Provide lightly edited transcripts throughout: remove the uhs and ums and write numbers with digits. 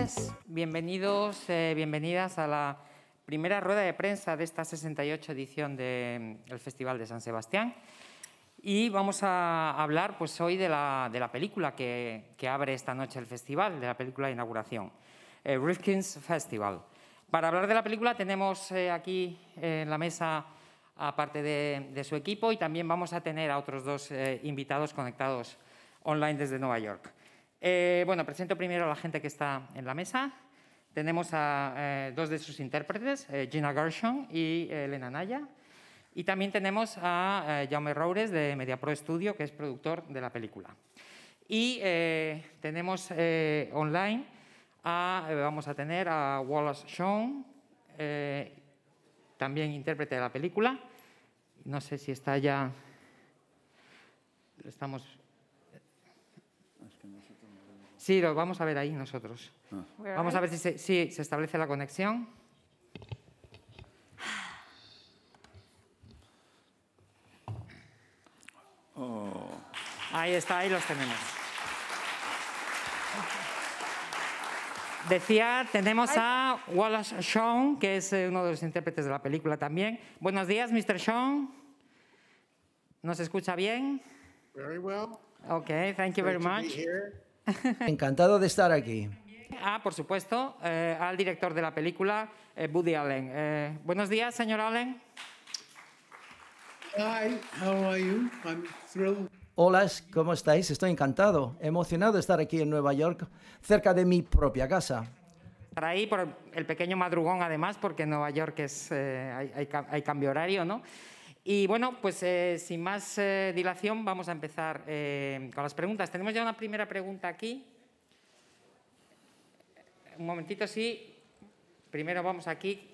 noches, bienvenidos, bienvenidas a la primera rueda de prensa de esta 68 edición del Festival de San Sebastián. Y vamos a hablar pues, hoy de la película que abre esta noche el festival, de la película de inauguración, Rifkin's Festival. Para hablar de la película tenemos aquí en la mesa a parte de su equipo y también vamos a tener a otros dos invitados conectados online desde Nueva York. Bueno, presento primero a la gente que está en la mesa. Tenemos a dos de sus intérpretes, Gina Gershon y Elena Naya. Y también tenemos a Jaume Roures de Mediapro Studio, que es productor de la película. Y tenemos online, vamos a tener a Wallace Shawn, también intérprete de la película. No sé si está ya... Estamos... Sí, lo vamos a ver ahí nosotros. Vamos a ver si se establece la conexión. Oh. Ahí está, ahí los tenemos. Decía, tenemos a Wallace Shawn, que es uno de los intérpretes de la película también. Buenos días, Mr. Shawn. ¿Nos escucha bien? Very well. Okay, thank you very much. Encantado de estar aquí. Por supuesto, al director de la película, Woody Allen. Buenos días, señor Allen. Hi, how are you? I'm thrilled. Hola, ¿cómo estáis? Estoy encantado, emocionado de estar aquí en Nueva York, cerca de mi propia casa. Estar ahí por el pequeño madrugón, además, porque en Nueva York hay cambio horario, ¿no? Y bueno, pues sin más dilación vamos a empezar con las preguntas. Tenemos ya una primera pregunta aquí. Un momentito, sí. Primero vamos aquí.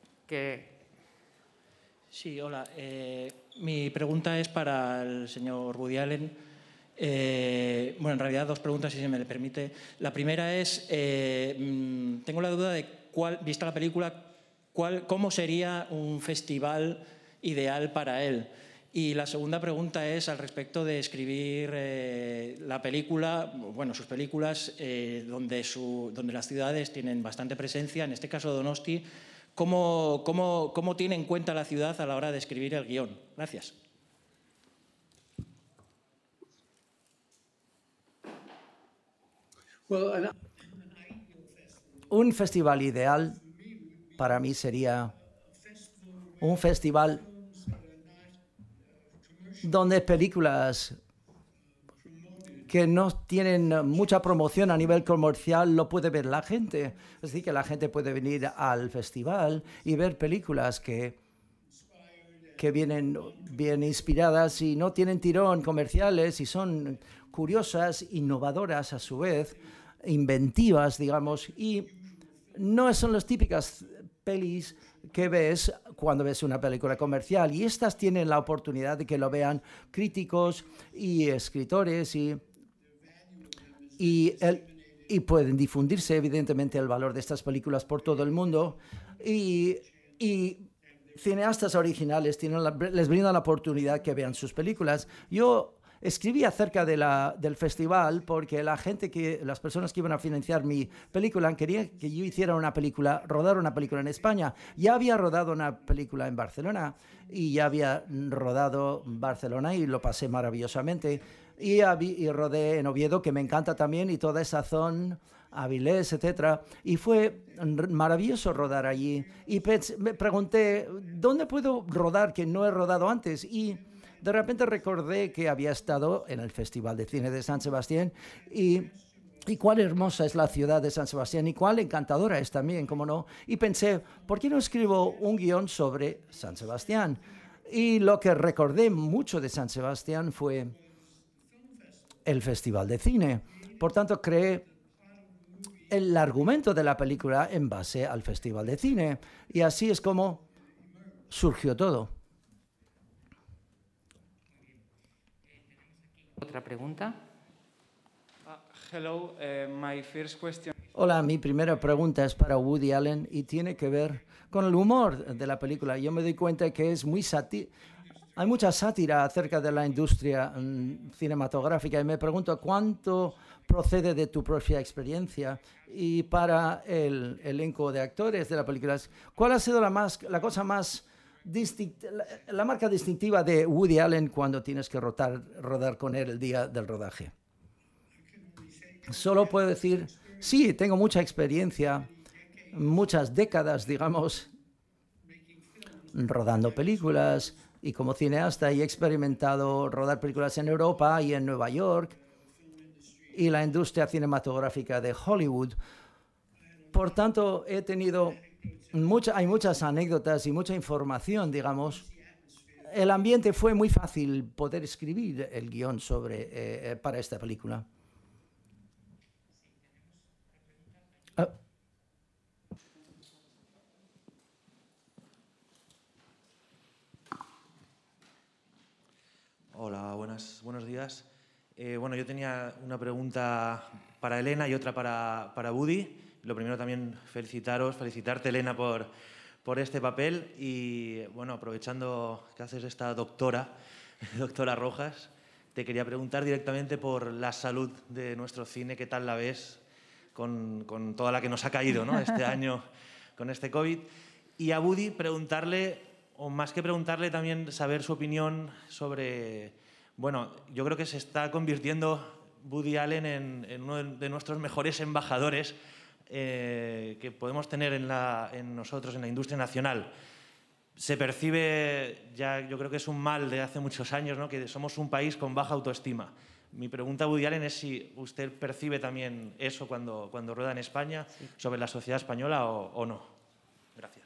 Sí, hola. Mi pregunta es para el señor Woody Allen. Bueno, en realidad dos preguntas, si se me le permite. La primera es, tengo la duda de vista la película, cómo sería un festival ideal para él. Y la segunda pregunta es al respecto de escribir la película, bueno, sus películas, donde las ciudades tienen bastante presencia, en este caso Donosti. ¿Cómo tiene en cuenta la ciudad a la hora de escribir el guión? Gracias. Un festival ideal para mí sería un festival donde películas que no tienen mucha promoción a nivel comercial lo puede ver la gente. Es decir, que la gente puede venir al festival y ver películas que vienen bien inspiradas y no tienen tirón comerciales y son curiosas, innovadoras a su vez, inventivas, digamos, y no son las típicas pelis que ves cuando ves una película comercial. Y estas tienen la oportunidad de que lo vean críticos y escritores y pueden difundirse, evidentemente, el valor de estas películas por todo el mundo. Y cineastas originales les brindan la oportunidad que vean sus películas. Yo escribí acerca del festival porque las personas que iban a financiar mi película querían que yo hiciera rodar una película en España. Ya había rodado una película en Barcelona y ya había rodado Barcelona y lo pasé maravillosamente. Y rodé en Oviedo, que me encanta también, y toda esa zona, Avilés, etcétera. Y fue maravilloso rodar allí. Y me pregunté, ¿dónde puedo rodar que no he rodado antes? Y de repente recordé que había estado en el Festival de Cine de San Sebastián y cuál hermosa es la ciudad de San Sebastián y cuál encantadora es también, cómo no. Y pensé, ¿por qué no escribo un guión sobre San Sebastián? Y lo que recordé mucho de San Sebastián fue el Festival de Cine. Por tanto, creé el argumento de la película en base al Festival de Cine. Y así es como surgió todo. ¿Otra pregunta? Hello, my first question. Hola, mi primera pregunta es para Woody Allen y tiene que ver con el humor de la película. Yo me doy cuenta que es muy hay mucha sátira acerca de la industria cinematográfica y me pregunto cuánto procede de tu propia experiencia y para el elenco de actores de la película, ¿cuál ha sido la marca distintiva de Woody Allen cuando tienes que rodar con él el día del rodaje? Solo puedo decir, sí, tengo mucha experiencia, muchas décadas, digamos, rodando películas y como cineasta he experimentado rodar películas en Europa y en Nueva York y la industria cinematográfica de Hollywood. Por tanto, hay muchas anécdotas y mucha información, digamos. El ambiente fue muy fácil poder escribir el guión para esta película. Hola, buenos días. Bueno, yo tenía una pregunta para Elena y otra para Woody. Lo primero también felicitarte, Elena, por este papel. Y bueno, aprovechando que haces esta doctora Rojas, te quería preguntar directamente por la salud de nuestro cine. ¿Qué tal la ves con toda la que nos ha caído, ¿no? Este año con este COVID? Y a Woody preguntarle, o más que preguntarle, también saber su opinión sobre... Bueno, yo creo que se está convirtiendo Woody Allen en uno de nuestros mejores embajadores que podemos tener en nosotros, en la industria nacional. Se percibe, ya yo creo que es un mal de hace muchos años, ¿no?, que somos un país con baja autoestima. Mi pregunta a Woody Allen es si usted percibe también eso cuando rueda en España, sí, sobre la sociedad española o no. Gracias.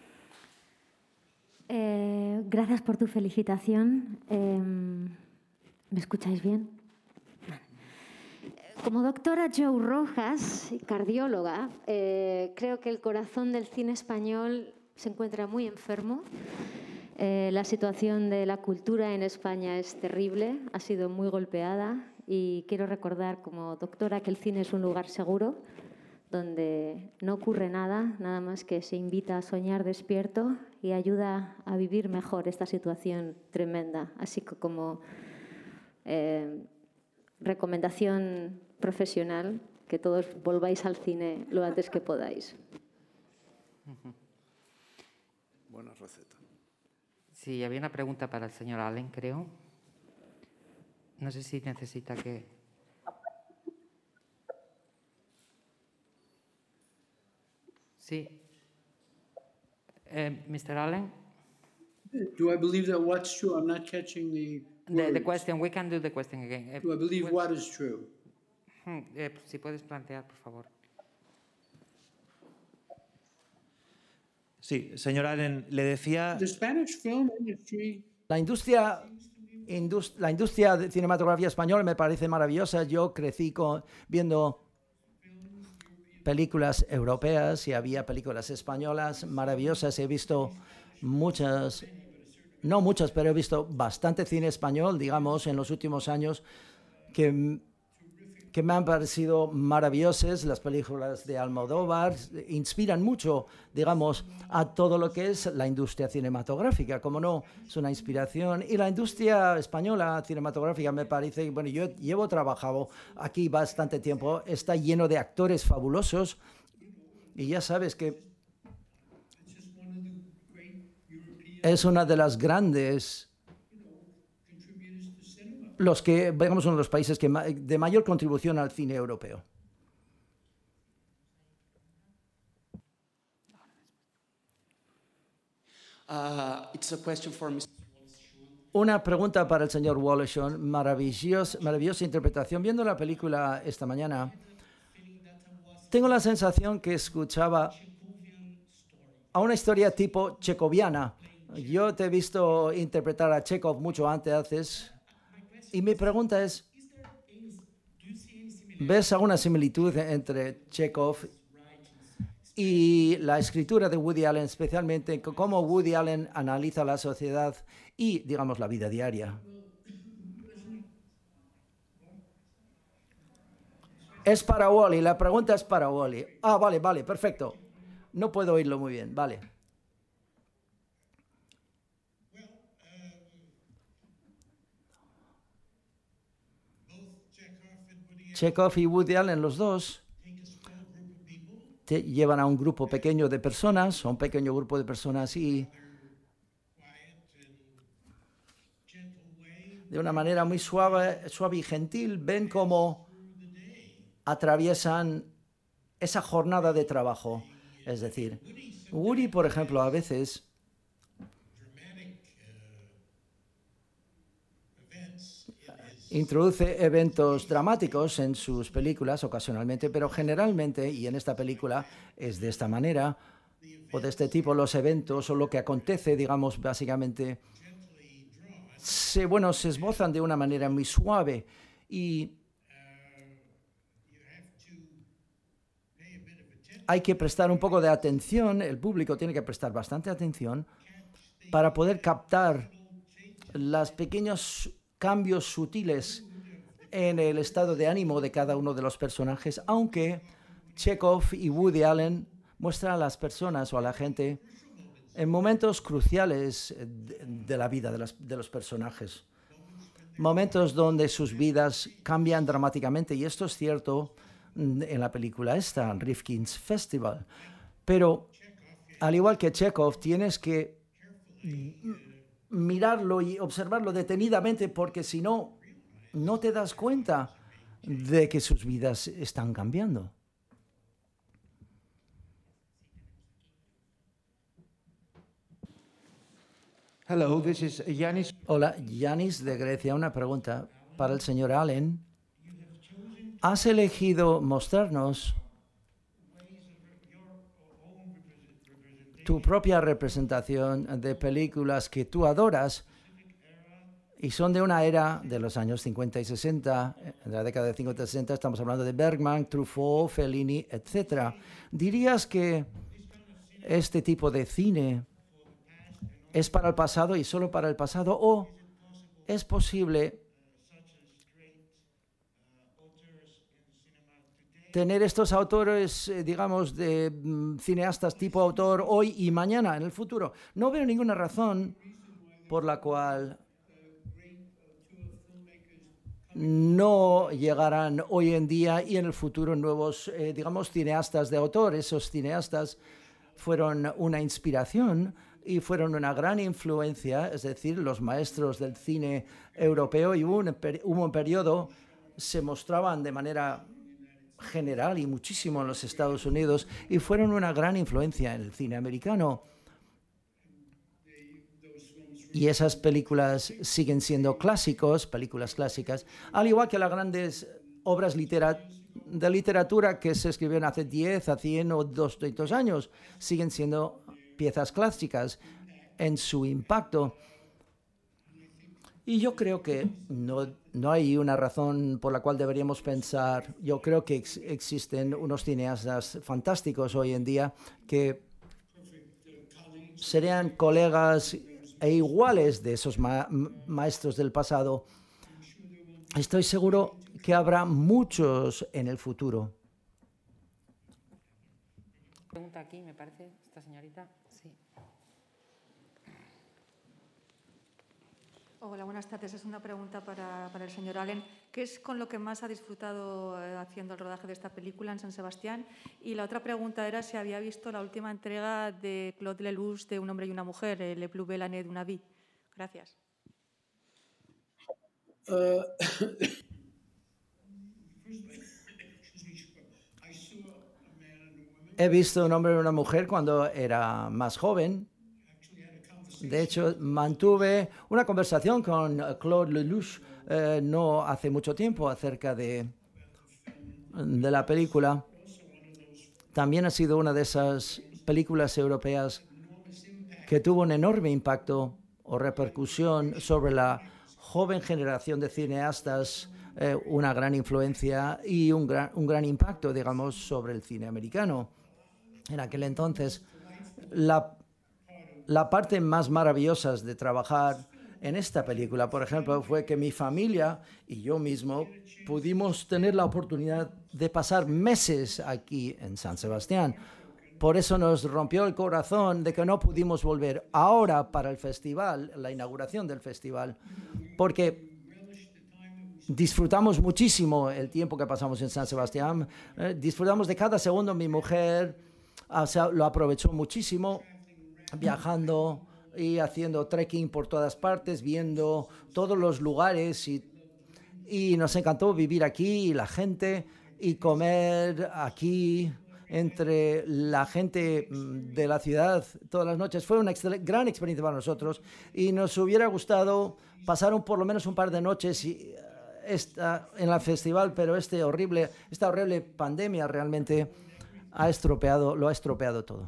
Gracias por tu felicitación. ¿Me escucháis bien? Como doctora Jo Rojas, cardióloga, creo que el corazón del cine español se encuentra muy enfermo. La situación de la cultura en España es terrible, ha sido muy golpeada y quiero recordar como doctora que el cine es un lugar seguro donde no ocurre nada más que se invita a soñar despierto y ayuda a vivir mejor esta situación tremenda. Así que como recomendación profesional, que todos volváis al cine lo antes que podáis. Buena receta. Sí, había una pregunta para el señor Allen, creo. No sé si necesita que... Sí. Mr. Allen? Do I believe that what's true? I'm not catching the The question, we can do the question again. Do I believe what is true? Si puedes plantear, por favor. Sí, señor Allen, le decía... The Spanish film industry... La industria de cinematografía española me parece maravillosa. Yo crecí viendo películas europeas y había películas españolas maravillosas. He visto muchas, no muchas, pero he visto bastante cine español, digamos, en los últimos años que me han parecido maravillosas. Las películas de Almodóvar inspiran mucho, digamos, a todo lo que es la industria cinematográfica, como no, es una inspiración. Y la industria española cinematográfica me parece, bueno, yo llevo trabajado aquí bastante tiempo, está lleno de actores fabulosos y ya sabes que es una de las grandes... los que, digamos, son los países de mayor contribución al cine europeo. It's a question for Mr. Una pregunta para el señor Woloshon. Maravillosa interpretación. Viendo la película esta mañana, tengo la sensación que escuchaba a una historia tipo checoviana. Yo te he visto interpretar a Chekhov mucho antes. Y mi pregunta es, ¿ves alguna similitud entre Chekhov y la escritura de Woody Allen, especialmente cómo Woody Allen analiza la sociedad y, digamos, la vida diaria? Es para Wally, la pregunta es para Wally. Ah, vale, perfecto. No puedo oírlo muy bien, vale. Chekhov y Woody Allen, los dos, te llevan a un grupo pequeño de personas, a un pequeño grupo de personas, y de una manera muy suave y gentil ven cómo atraviesan esa jornada de trabajo. Es decir, Woody, por ejemplo, a veces introduce eventos dramáticos en sus películas ocasionalmente, pero generalmente, y en esta película es de esta manera, o de este tipo, los eventos o lo que acontece, digamos, básicamente, se esbozan de una manera muy suave y hay que prestar un poco de atención, el público tiene que prestar bastante atención para poder captar los pequeños cambios sutiles en el estado de ánimo de cada uno de los personajes, aunque Chekhov y Woody Allen muestran a las personas o a la gente en momentos cruciales de la vida de los personajes, momentos donde sus vidas cambian dramáticamente, y esto es cierto en la película esta, Rifkin's Festival. Pero, al igual que Chekhov, tienes que mirarlo y observarlo detenidamente, porque si no, no te das cuenta de que sus vidas están cambiando. Hello, this is Yanis. Hola, Yanis de Grecia. Una pregunta para el señor Allen. Has elegido mostrarnos tu propia representación de películas que tú adoras y son de una era de los años 50 y 60, de la década de 50 y 60, estamos hablando de Bergman, Truffaut, Fellini, etc. ¿Dirías que este tipo de cine es para el pasado y solo para el pasado, o es posible tener estos autores, digamos, de cineastas tipo autor hoy y mañana, en el futuro? No veo ninguna razón por la cual no llegarán hoy en día y en el futuro nuevos, digamos, cineastas de autor. Esos cineastas fueron una inspiración y fueron una gran influencia, es decir, los maestros del cine europeo, y hubo un periodo, se mostraban de manera general y muchísimo en los Estados Unidos, y fueron una gran influencia en el cine americano. Y esas películas siguen siendo clásicos, películas clásicas, al igual que las grandes obras de literatura que se escribieron hace 10, a 100 o 200 años, siguen siendo piezas clásicas en su impacto. Y yo creo que no hay una razón por la cual deberíamos pensar. Yo creo que existen unos cineastas fantásticos hoy en día que serían colegas e iguales de esos maestros del pasado. Estoy seguro que habrá muchos en el futuro. Pregunta aquí, me parece, esta señorita. Sí. Hola, buenas tardes. Es una pregunta para el señor Allen. ¿Qué es con lo que más ha disfrutado haciendo el rodaje de esta película en San Sebastián? Y la otra pregunta era si había visto la última entrega de Claude Lelouch de Un hombre y una mujer, Le plus belle année d'une vie. Gracias. He visto Un hombre y una mujer cuando era más joven. De hecho, mantuve una conversación con Claude Lelouch no hace mucho tiempo acerca de la película. También ha sido una de esas películas europeas que tuvo un enorme impacto o repercusión sobre la joven generación de cineastas, una gran influencia y un gran impacto, digamos, sobre el cine americano. En aquel entonces, la parte más maravillosa de trabajar en esta película, por ejemplo, fue que mi familia y yo mismo pudimos tener la oportunidad de pasar meses aquí en San Sebastián. Por eso nos rompió el corazón de que no pudimos volver ahora para el festival, la inauguración del festival, porque disfrutamos muchísimo el tiempo que pasamos en San Sebastián. Disfrutamos de cada segundo. Mi mujer lo aprovechó muchísimo viajando y haciendo trekking por todas partes, viendo todos los lugares y nos encantó vivir aquí, la gente, y comer aquí entre la gente de la ciudad todas las noches. Fue una gran experiencia para nosotros y nos hubiera gustado pasar por lo menos un par de noches en el festival, pero esta horrible pandemia realmente lo ha estropeado todo.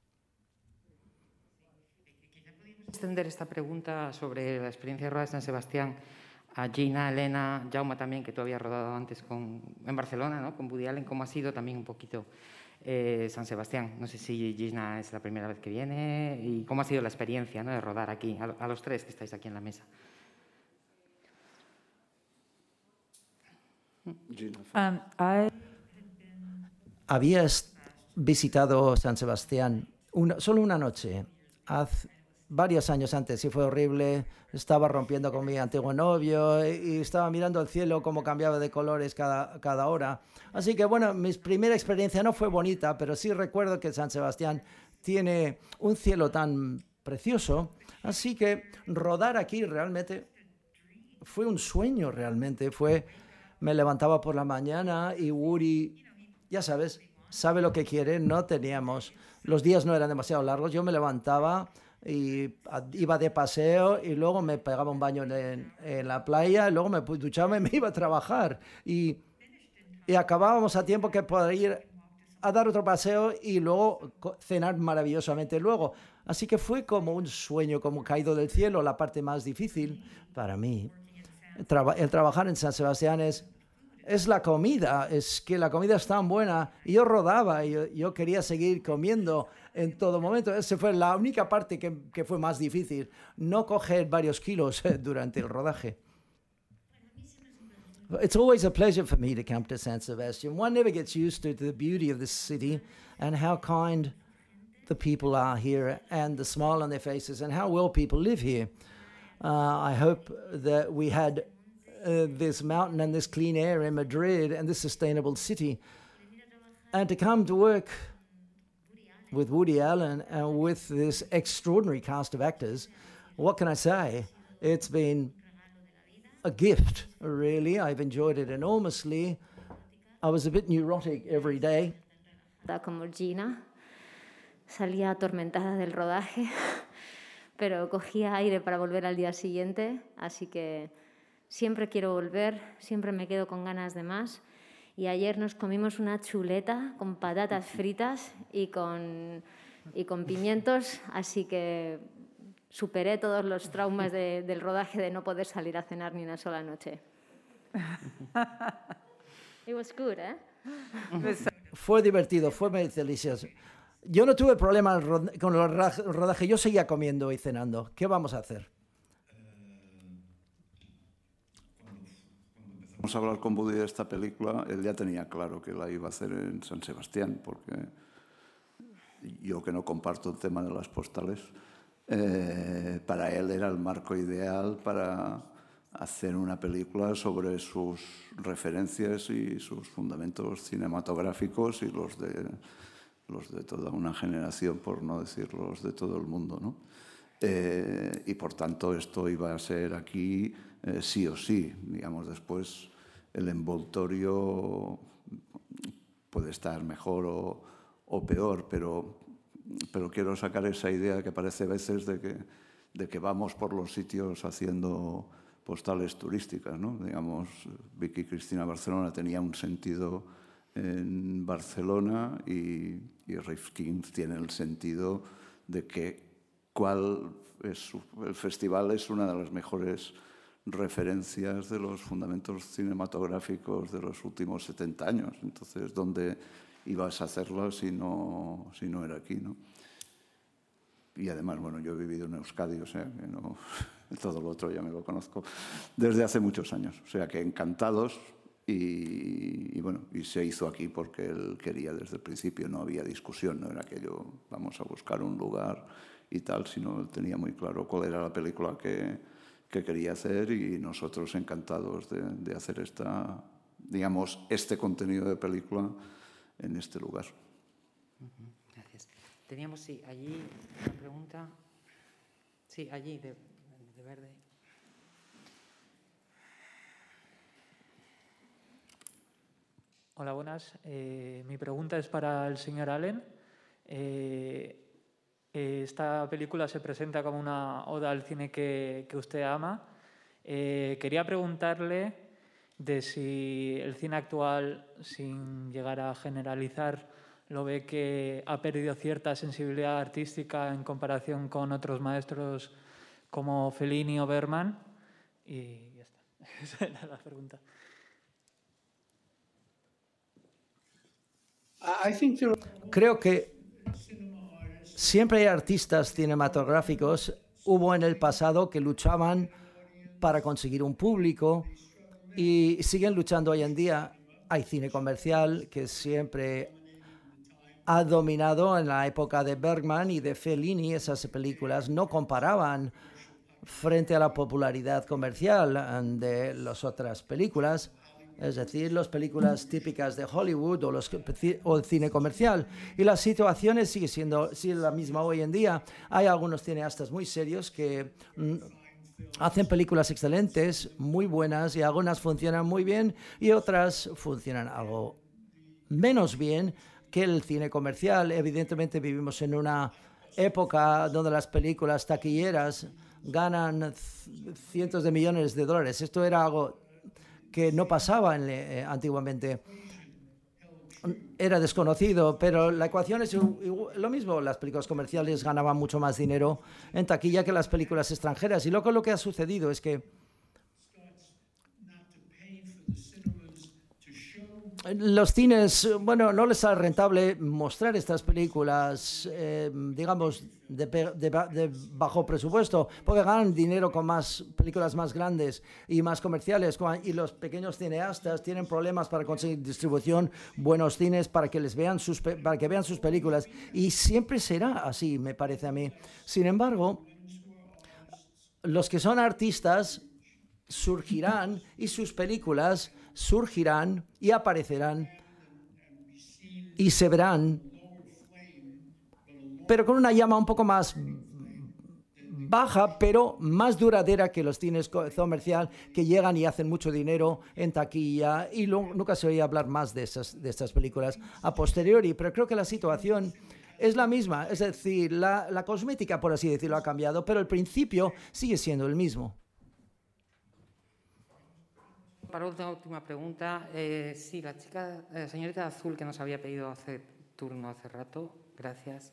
Extender esta pregunta sobre la experiencia de rodar en San Sebastián a Gina, Elena, Jaume también, que tú habías rodado antes en Barcelona, ¿no? Con Woody Allen. ¿Cómo ha sido también un poquito San Sebastián? No sé si Gina es la primera vez que viene y cómo ha sido la experiencia, ¿no?, de rodar aquí, a los tres que estáis aquí en la mesa. Habías visitado San Sebastián solo una noche, hace varios años antes, y fue horrible. Estaba rompiendo con mi antiguo novio y estaba mirando el cielo cómo cambiaba de colores cada hora. Así que bueno, mi primera experiencia no fue bonita, pero sí recuerdo que San Sebastián tiene un cielo tan precioso. Así que rodar aquí realmente fue un sueño realmente. Me levantaba por la mañana y Woody, ya sabes, sabe lo que quiere. Los días no eran demasiado largos. Yo me levantaba y iba de paseo y luego me pegaba un baño en la playa y luego me duchaba y me iba a trabajar. Y acabábamos a tiempo que poder ir a dar otro paseo y luego cenar maravillosamente luego. Así que fue como un sueño, como caído del cielo. La parte más difícil para mí, el trabajar en San Sebastián es la comida. Es que la comida es tan buena y yo rodaba y yo quería seguir comiendo en todo momento. Esa fue la única parte que fue más difícil, no coger varios kilos durante el rodaje. It's always a pleasure for me to come to San Sebastian. One never gets used to the beauty of this city and how kind the people are here and the smile on their faces and how well people live here. I hope that we had this mountain and this clean air in Madrid and this sustainable city. And to come to work with Woody Allen and with this extraordinary cast of actors, what can I say? It's been a gift, really. I've enjoyed it enormously. I was a bit neurotic every day. Como Gina, salía atormentada del rodaje, pero cogía aire para volver al día siguiente, así que siempre quiero volver, siempre me quedo con ganas de más. Y ayer nos comimos una chuleta con patatas fritas y con pimientos, así que superé todos los traumas del rodaje de no poder salir a cenar ni una sola noche. It was good, ¿eh? Fue divertido, fue muy delicioso. Yo no tuve problemas con el rodaje, yo seguía comiendo y cenando. ¿Qué vamos a hacer? Vamos a hablar con Woody de esta película. Él ya tenía claro que la iba a hacer en San Sebastián, porque yo, que no comparto el tema de las postales, para él era el marco ideal para hacer una película sobre sus referencias y sus fundamentos cinematográficos y los de toda una generación, por no decir los de todo el mundo, ¿no? Y por tanto esto iba a ser aquí sí o sí. Digamos, después el envoltorio puede estar mejor o peor, pero quiero sacar esa idea que parece a veces de que vamos por los sitios haciendo postales turísticas, ¿no? Digamos, Vicky Cristina Barcelona tenía un sentido en Barcelona y Rifkin tiene el sentido de que el festival es una de las mejores referencias de los fundamentos cinematográficos de los últimos 70 años. Entonces, ¿dónde ibas a hacerlo si no era aquí, ¿no? Y además, bueno, yo he vivido en Euskadi, o sea que no, todo lo otro ya me lo conozco desde hace muchos años. O sea que encantados y bueno, y se hizo aquí porque él quería desde el principio, no había discusión, no era que vamos a buscar un lugar y tal, sino él tenía muy claro cuál era la película que que quería hacer y nosotros encantados de hacer este contenido de película en este lugar. Gracias. Teníamos, sí, allí una pregunta. Sí, allí, de verde. Hola, buenas. Mi pregunta es para el señor Allen. Esta película se presenta como una oda al cine que usted ama. Quería preguntarle de si el cine actual, sin llegar a generalizar, lo ve que ha perdido cierta sensibilidad artística en comparación con otros maestros como Fellini o Bergman. Y ya está. Esa era la pregunta. Creo que siempre hay artistas cinematográficos, hubo en el pasado que luchaban para conseguir un público y siguen luchando hoy en día. Hay cine comercial que siempre ha dominado en la época de Bergman y de Fellini. Esas películas no comparaban frente a la popularidad comercial de las otras películas. Es decir, las películas típicas de Hollywood o el cine comercial. Y la situación sigue siendo la misma hoy en día. Hay algunos cineastas muy serios que hacen películas excelentes, muy buenas, y algunas funcionan muy bien y otras funcionan algo menos bien que el cine comercial. Evidentemente vivimos en una época donde las películas taquilleras ganan cientos de millones de dólares. Esto era algo que no pasaba antiguamente. Era desconocido, pero la ecuación es lo mismo. Las películas comerciales ganaban mucho más dinero en taquilla que las películas extranjeras. Y lo que ha sucedido es que los cines, bueno, no les sale rentable mostrar estas películas, digamos, de bajo presupuesto, porque ganan dinero con más películas más grandes y más comerciales, y los pequeños cineastas tienen problemas para conseguir distribución, buenos cines para que vean sus películas, y siempre será así, me parece a mí. Sin embargo, los que son artistas surgirán y sus películas surgirán y aparecerán y se verán, pero con una llama un poco más baja, pero más duradera que los cines comercial que llegan y hacen mucho dinero en taquilla, y nunca se oye hablar más de estas películas a posteriori. Pero creo que la situación es la misma, es decir, la cosmética, por así decirlo, ha cambiado, pero el principio sigue siendo el mismo. Para una última pregunta, sí, la chica, señorita Azul, que nos había pedido turno hace rato. Gracias.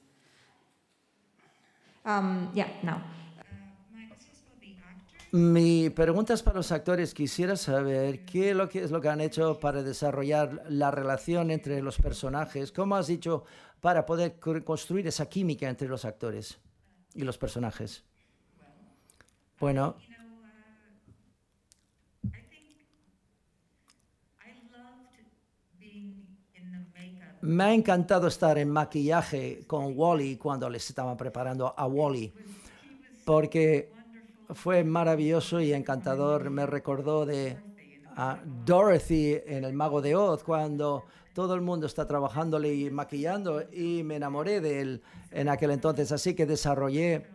Now. Mi pregunta es para los actores. Quisiera saber qué es lo que han hecho para desarrollar la relación entre los personajes. ¿Cómo has dicho para poder construir esa química entre los actores y los personajes? Bueno, me ha encantado estar en maquillaje con Wall-E cuando les estaban preparando a Wall-E, porque fue maravilloso y encantador. Me recordó a Dorothy en El Mago de Oz, cuando todo el mundo está trabajándole y maquillando, y me enamoré de él en aquel entonces. Así que desarrollé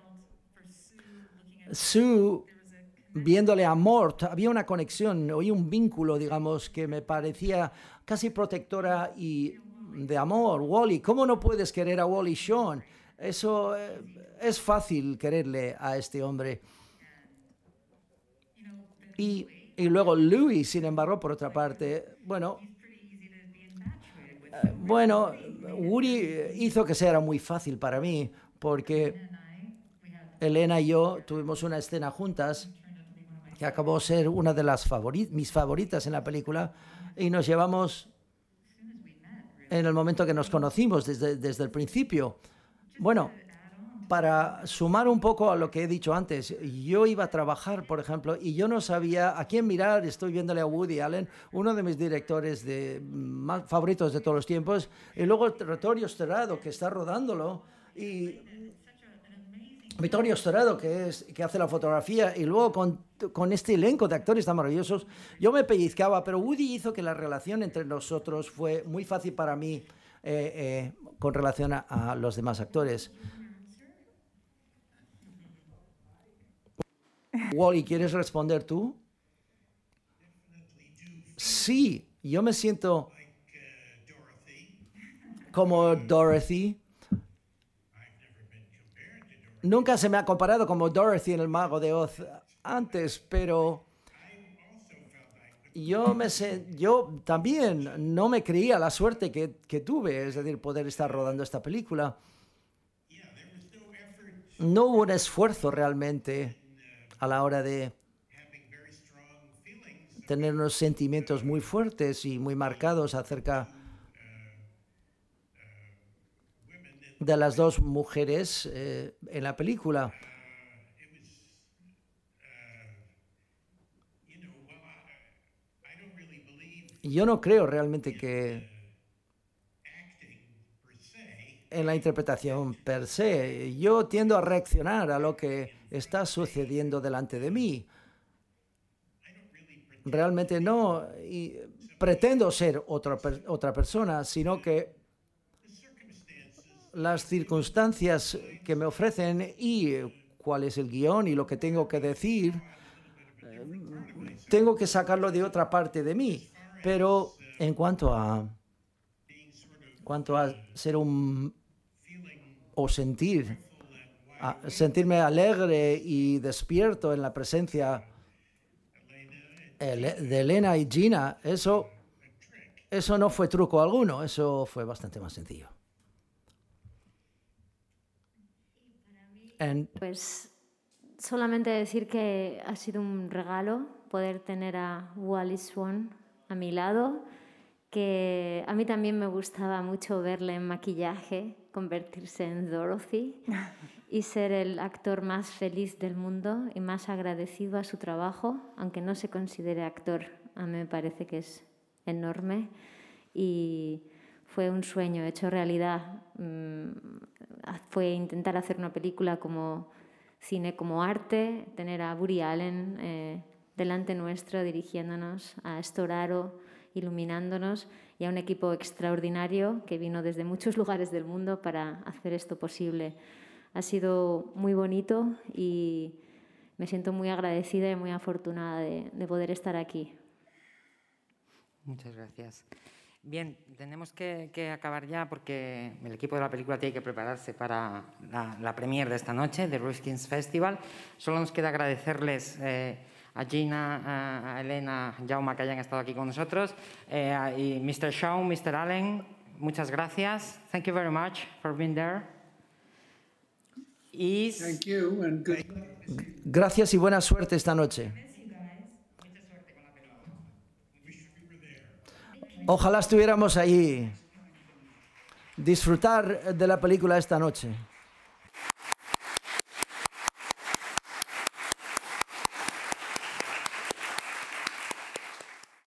Sue viéndole a Mort. Había una conexión, había un vínculo, digamos, que me parecía casi protectora y de amor. Wall-E, ¿cómo no puedes querer a Wall-E Shawn? Eso es fácil quererle a este hombre. Y luego Louis, sin embargo, por otra parte, bueno, Woody hizo que sea muy fácil para mí, porque Elena y yo tuvimos una escena juntas que acabó ser una de mis favoritas en la película, y nos llevamos en el momento que nos conocimos, desde el principio. Bueno, para sumar un poco a lo que he dicho antes, yo iba a trabajar, por ejemplo, y yo no sabía a quién mirar. Estoy viéndole a Woody Allen, uno de mis directores más favoritos de todos los tiempos, y luego el Territorio Sterrado, que está rodándolo, y Vittorio Storaro, que hace la fotografía, y luego con este elenco de actores tan maravillosos, yo me pellizcaba, pero Woody hizo que la relación entre nosotros fue muy fácil para mí con relación a los demás actores. Wally, ¿quieres responder tú? Sí, yo me siento como Dorothy. Nunca se me ha comparado como Dorothy en El Mago de Oz antes, pero yo también no me creía la suerte que tuve, es decir, poder estar rodando esta película. No hubo un esfuerzo realmente a la hora de tener unos sentimientos muy fuertes y muy marcados acerca de las dos mujeres en la película. Yo no creo realmente que en la interpretación per se. Yo tiendo a reaccionar a lo que está sucediendo delante de mí. Realmente no pretendo ser otra persona, sino que las circunstancias que me ofrecen y cuál es el guión y lo que tengo que decir, tengo que sacarlo de otra parte de mí. Pero en cuanto a ser sentirme alegre y despierto en la presencia de Elena y Gina, eso no fue truco alguno, eso fue bastante más sencillo. Pues solamente decir que ha sido un regalo poder tener a Wally Swan a mi lado, que a mí también me gustaba mucho verle en maquillaje, convertirse en Dorothy y ser el actor más feliz del mundo y más agradecido a su trabajo, aunque no se considere actor, a mí me parece que es enorme y fue un sueño hecho realidad. Fue intentar hacer una película como cine, como arte, tener a Woody Allen delante nuestro dirigiéndonos, a Storaro iluminándonos y a un equipo extraordinario que vino desde muchos lugares del mundo para hacer esto posible. Ha sido muy bonito y me siento muy agradecida y muy afortunada de poder estar aquí. Muchas gracias. Bien, tenemos que acabar ya porque el equipo de la película tiene que prepararse para la premiere de esta noche, de Rifkin's Festival. Solo nos queda agradecerles a Gina, a Elena, a Jaume que hayan estado aquí con nosotros, y Mr. Shaw, Mr. Allen, muchas gracias. Thank you very much for being there. Thank you and good. Gracias y buena suerte esta noche. Ojalá estuviéramos ahí. Disfrutar de la película esta noche.